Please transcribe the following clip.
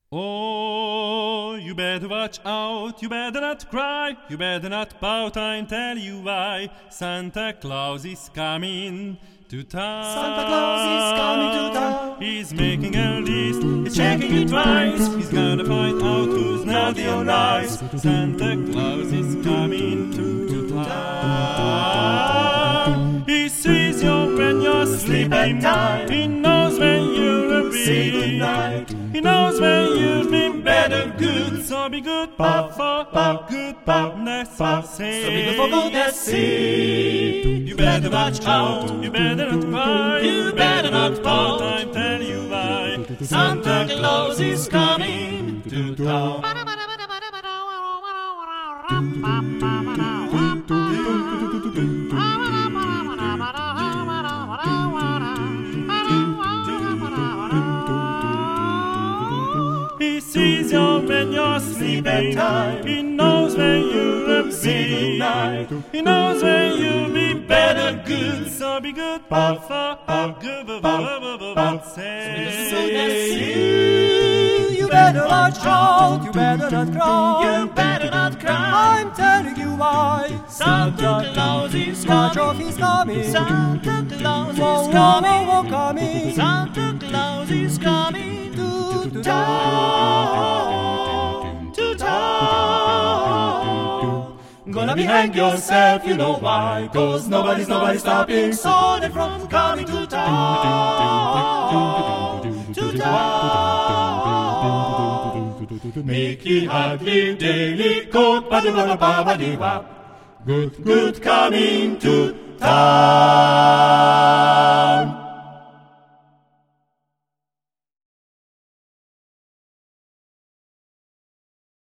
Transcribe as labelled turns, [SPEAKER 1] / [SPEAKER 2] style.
[SPEAKER 1] Oh, you better watch out, you better not cry, you better not pout, I tell you why. Santa Claus is coming to town.
[SPEAKER 2] Santa Claus is coming to town.
[SPEAKER 1] He's making a list, he's checking it twice. He's gonna find out who's naughty or nice. Santa Claus is coming to town. He sees you when you're sleeping. He knows when you'll be. He knows when you've been better good. So be good, pop, for goodness sake.
[SPEAKER 2] So be good for goodness sake.
[SPEAKER 1] You better watch out, you better not cry, you better not pout, I tell you why. Santa Claus is coming to town. He sees you when you're sleeping. He knows when you'll be. He knows when you'll be better good. So be good, pop, for goodness sake.
[SPEAKER 2] You better watch out, you better not cry, you better not cry. I'm telling you why.
[SPEAKER 1] Santa Claus is coming.
[SPEAKER 2] He's coming.
[SPEAKER 1] Santa Claus is
[SPEAKER 2] coming.
[SPEAKER 1] Santa Claus is coming
[SPEAKER 2] To town.
[SPEAKER 1] to town.
[SPEAKER 2] Gonna be hang yourself, you know why. 'Cause nobody's stopping Sony from coming to town. To town. Mickey Hadley, Daily Coat, Badoo-Badoo-Ba-Ba-Dee-Wap. Good coming to town.